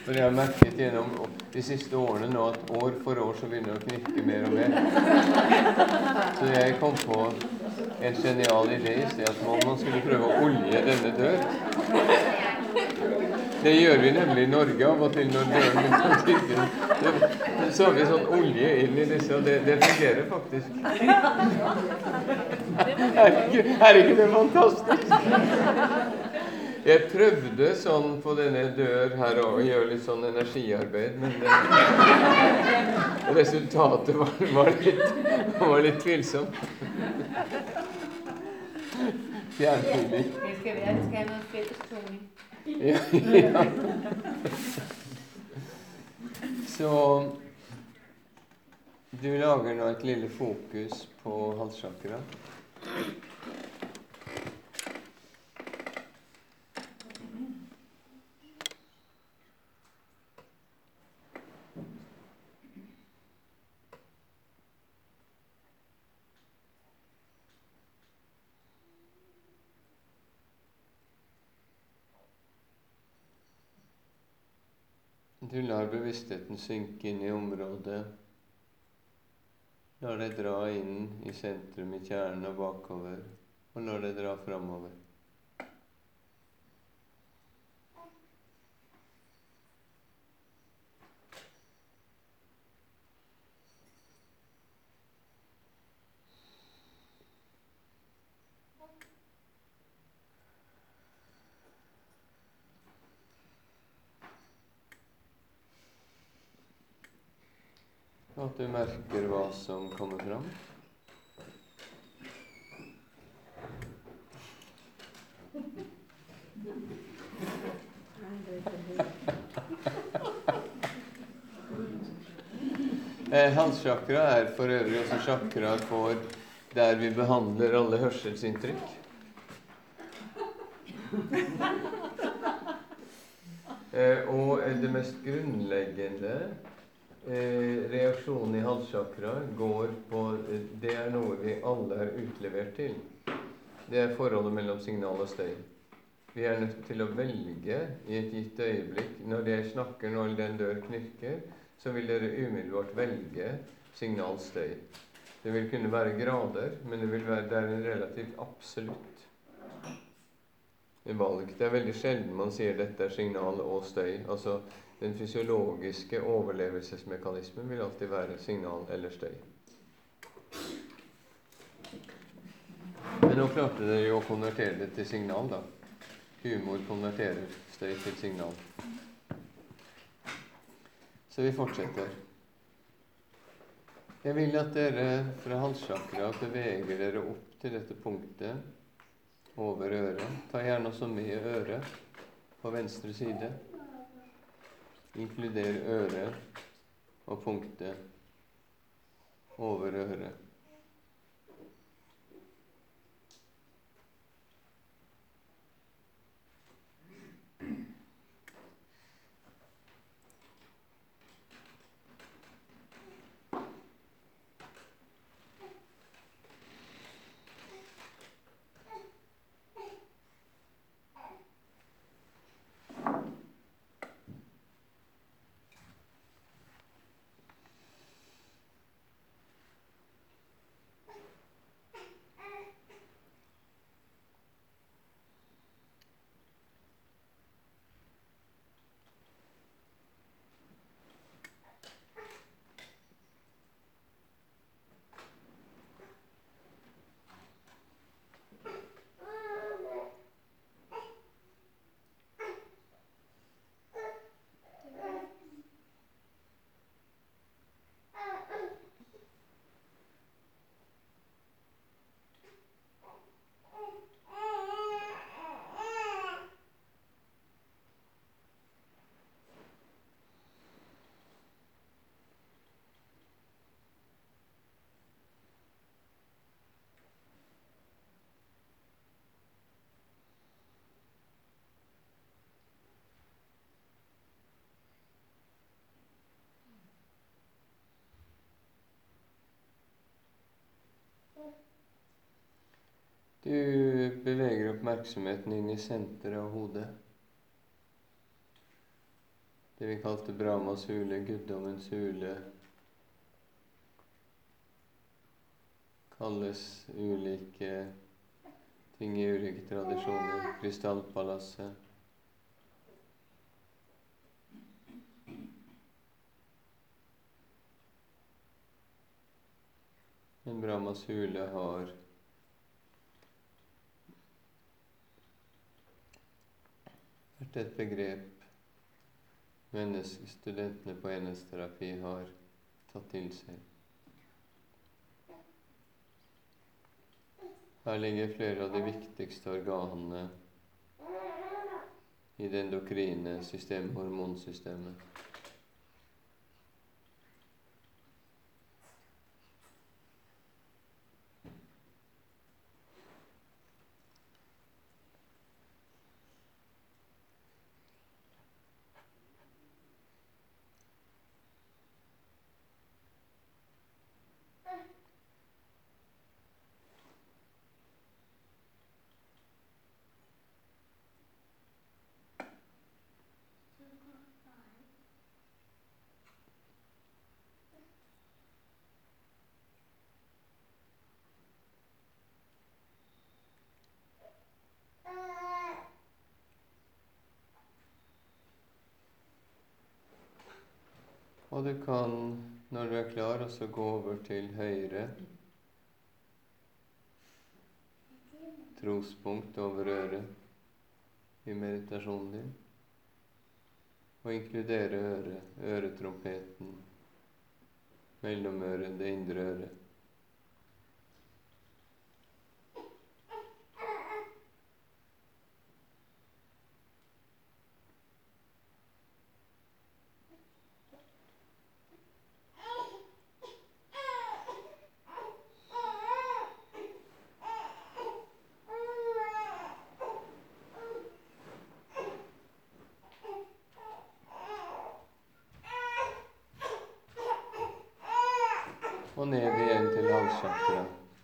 For jeg har merket gjennom de siste årene nå at år for år så begynner det å knirke mer og mer. Så jeg kom på en genial idé i sted at man skulle prøve å olje denne dør. Det gjør vi nemlig i Norge av og til når døren begynner å knirke. Så har vi sånn olje inn i disse, og det fungerer faktisk. Er ikke det fantastisk? Jeg prøvde sånn på denne dør her å gjøre litt sånn energiarbeid, men resultatet var litt tvilsomt. Fjernfylling. Det skal være, det skal have noget fælles toning. Ja. Så du lager nå et lille fokus på halschakra. Du lar bevisstheten synke inn i området. Lar deg dra inn i sentrum i kjernen og bakover, og lar deg dra framover. At du merker hva som kommer fram. Halschakra er for øvrig også chakra for der vi behandler alle hørselsinntrykk. Og det mest grunnleggende reaksjonen i halschakra går på, det er noe vi alle er utlevert til. Det er forholdet mellom signal og støy. Vi er nødt til å velge i et gitt øyeblikk. Når jeg snakker, når den dør knirker, så vil dere umiddelbart velge signalstøy. Det vil kunne være grader, men det er en relativt absolutt valg. Det er veldig sjelden man sier dette er signal og støy. Altså, den fysiologiske overlevelsesmekanismen vil alltid være signal eller støy. Men nå klarte dere jo å konvertere det til signal, da. Humor konverterer støy til signal. Så vi fortsetter. Jeg vil at dere fra halschakra beveger dere opp til dette punktet over øret. Ta gjerne også med øret på venstre side. Inkluder øret og punktet over øret. Du beveger oppmerksomheten inn i senteret av hodet. Det vi kalte Brahmas hule, guddommens hule, kalles ulike ting i ulike tradisjoner. Krystallpalasset. Men Brahmas hule har vært et begrep studentene på enhetsterapi har tatt til seg. Her ligger flere av de viktigste organene i det endokrine systemet, hormonsystemet. Og du kan, når du er klar, også gå over til høyre trospunkt over øret i meditasjonen din, og inkludere øret, øretrompeten, mellomøret, det indre øret. Og ned igjen til halschakra.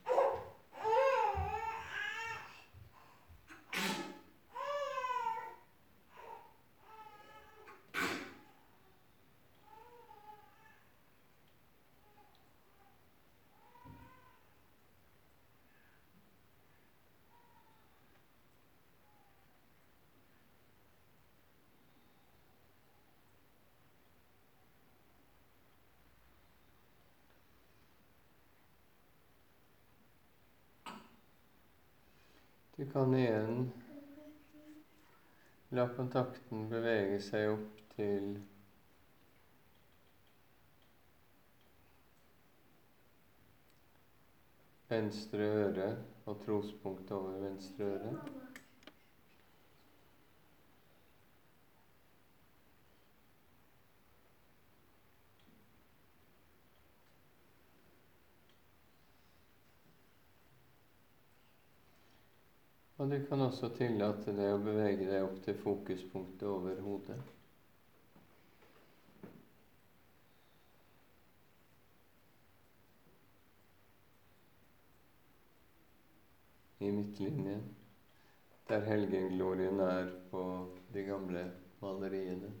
Du kan igjen la kontakten bevege seg opp til venstre øre og trospunkt over venstre øre. Og du kan også tillate deg å bevege deg opp til fokuspunktet over hodet. I midtlinjen, der helgenglorien er på de gamle maleriene.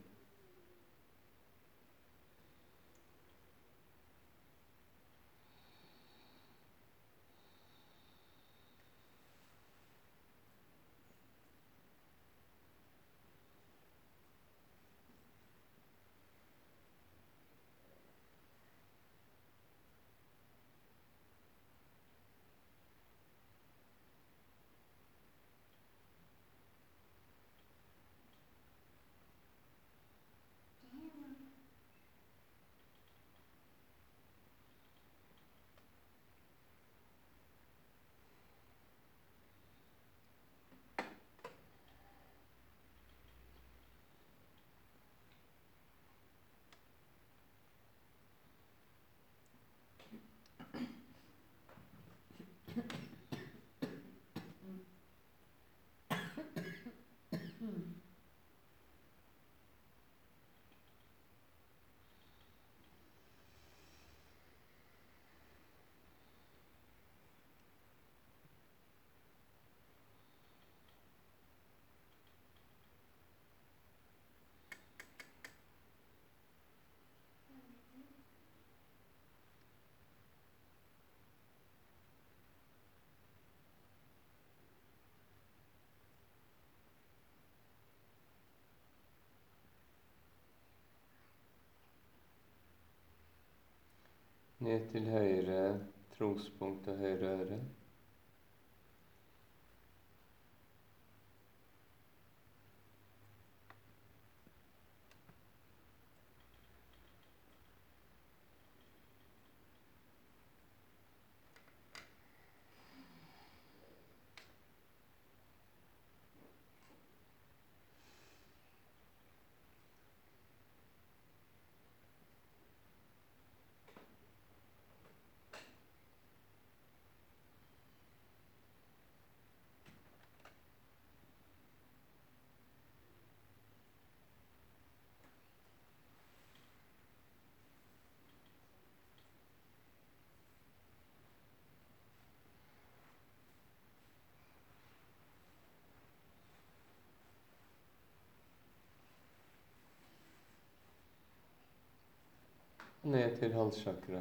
Ned til høyre trospunkt og høyre øre. Ned til halschakra.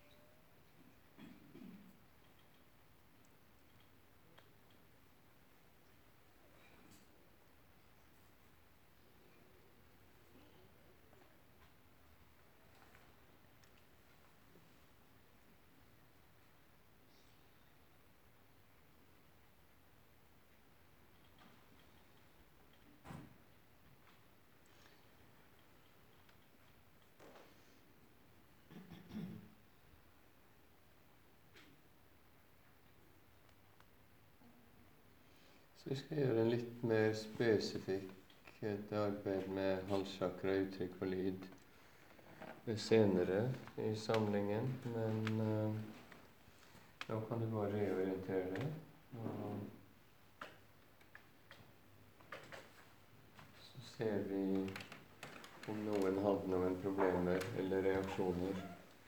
Så vi skal gjøre en litt mer spesifikk arbeid med halschakra, uttrykk for lyd, senere i samlingen. Men nå kan du bare reorientere deg. Og så ser vi om noen hadde noen problemer eller reaksjoner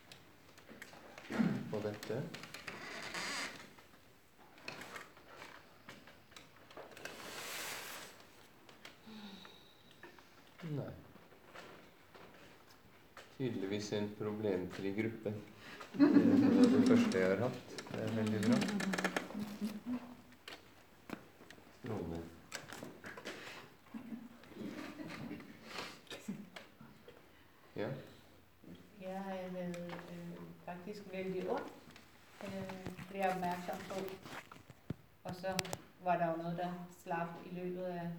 på dette. Nei. Tydeligvis en problemfri gruppe. Det var det første jeg har hatt. Det er veldig bra. Strålende. Ja. Jeg havde faktisk vældig ondt, blev jeg opmærksom på. Og så var der jo noget, der slap i løbet af